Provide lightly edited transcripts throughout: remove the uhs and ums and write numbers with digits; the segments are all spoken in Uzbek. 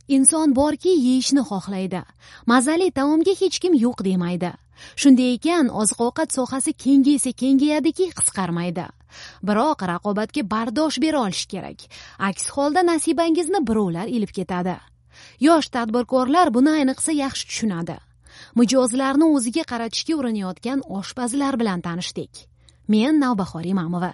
Inson borki, yeyishni xohlaydi. Mazali taomga hech kim yo'q demaydi. Shunday ekan, oziq-ovqat sohasi kengayadiki, qisqarmaydi. Biroq raqobatga bardosh bera olish kerak. Aks holda nasibangizni birovlar ilib ketadi. Yosh tadbirkorlar buni ayniqsa yaxshi tushunadi. Mijozlarni o'ziga qaratishga urinayotgan oshpazlar bilan tanishdik. Men Navbahor Imamova.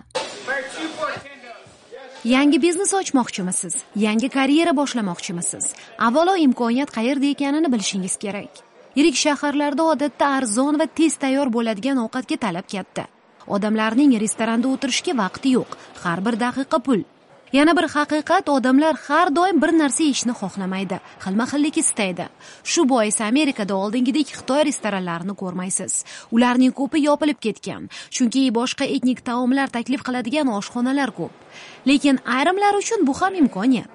Yangi biznes ochmoqchimisiz? Yangi karyera boshlamoqchimisiz? Avvalo imkoniyat qayerda ekanini bilishingiz kerak. Yirik shaharlarda odatda arzon va tez tayyor bo'ladigan ovqatga talab katta. Odamlarning restoranda o'tirishga vaqti yo'q. Har bir daqiqa pul. Yana bir haqiqat, odamlar har doim bir narsa yeyishni xohlamaydi. Xilma-xillik istaydi. Shu bois Amerikada oldingidek Xitoy restoranlarini ko'rmaysiz. Ularning ko'pi yopilib ketgan. Chunki boshqa etnik taomlar taklif qiladigan oshxonalar ko'p. Lekin ayrimlar uchun bu ham imkoniyat.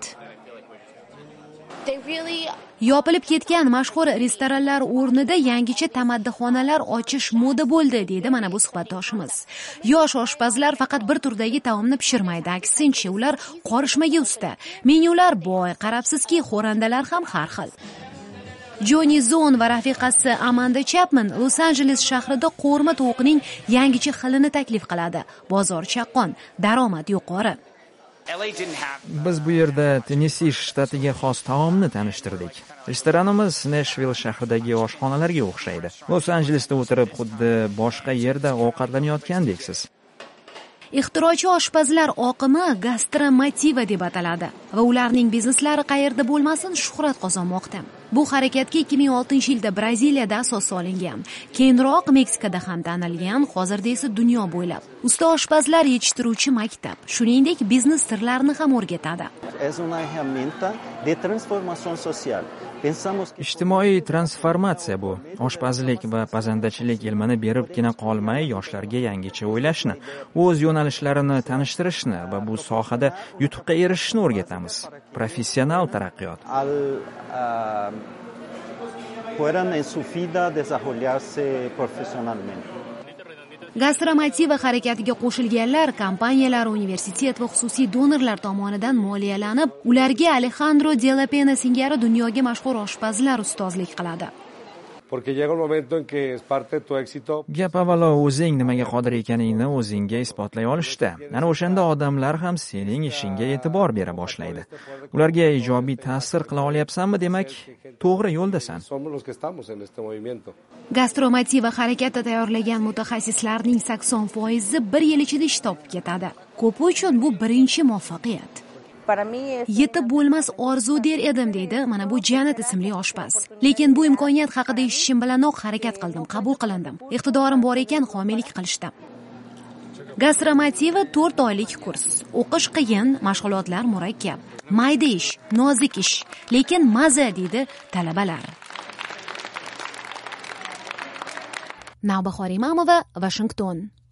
Yopilib ketgan mashhur restoranlar o'rnida yangicha tamaddixonalar ochish moda bo'ldi, deydi mana bu suhbatdoshimiz. Yosh oshpazlar faqat bir turdagi taomni pishirmaydi, aksincha ular qorishmaga usta. Menyular boy, qarabsizki, xo'randalar ham har xil. Joni Zon va rafiqasi Amanda Chapman Los-Anjeles shahrida qo'rma tovuqning yangicha xilini taklif qiladi. Bozor chaqqon, daromad yuqori. Biz bu yerda Tennessee shtatiga xos taomni tanishtirdik. Restoranimiz Nashville shahridagi oshxonalarga o'xshaydi. Los-Anjelesda o'tirib xuddi boshqa yerda ovqatlanayotgandeksiz. Ixtirochi oshpazlar oqimi Gastromotiva deb ataladi va ularning bizneslari qayerda bo'lmasin shuhrat qozonmoqda. Bu harakatga 2006-yilda Braziliyada asos solingan, keyinroq Meksikada ham tanilgan, hozirda esa dunyo bo'ylab. Usta oshpazlar yetishtiruvchi maktab, shuningdek biznes sirlarini ham o'rgatadi. Ijtimoiy transformatsiya bu. Oshpazlik va pazandachilik ilmini beribgina qolmay, yoshlarga yangicha o'ylashni, o'z yo'nalishlarini tanishtirishni va bu sohada yutuqqa erishishni o'rgatamiz. Professional taraqqiyot. Gastromotiva harakatiga qo'shilganlar kompaniyalar, universitet va xususiy donorlar tomonidan moliyalanib, ularga Alejandro de la Pena singari dunyoga mashhur oshpazlar ustozlik qiladi. Gap avvalo o'zing nimaga qodir ekaningni o'zingga isbotlay olishda. Ana o'shanda odamlar ham sening ishingga e'tibor bera boshlaydi. Ularga ijobiy ta'sir qila olyapsanmi, demak, to'g'ri yo'ldasan. Gastromotiva harakati tayyorlagan mutaxassislarning 80% bir yil ichida ish topib ketadi. Ko'pi uchun bu birinchi muvaffaqiyat. Yetib bo'lmas orzu der edim, deydi mana bu Janet ismli oshpaz. Lekin bu imkoniyat haqida eshitishim bilanoq harakat qildim, qabul qilindim. Iqtidorim bor ekan, homiylik qilishdim. Gastromotiva 4 oylik kurs. O'qish qiyin, mashg'ulotlar murakkab. Mayda ish, nozik ish, lekin maza, deydi talabalar. Navbahor Imamova, Washington.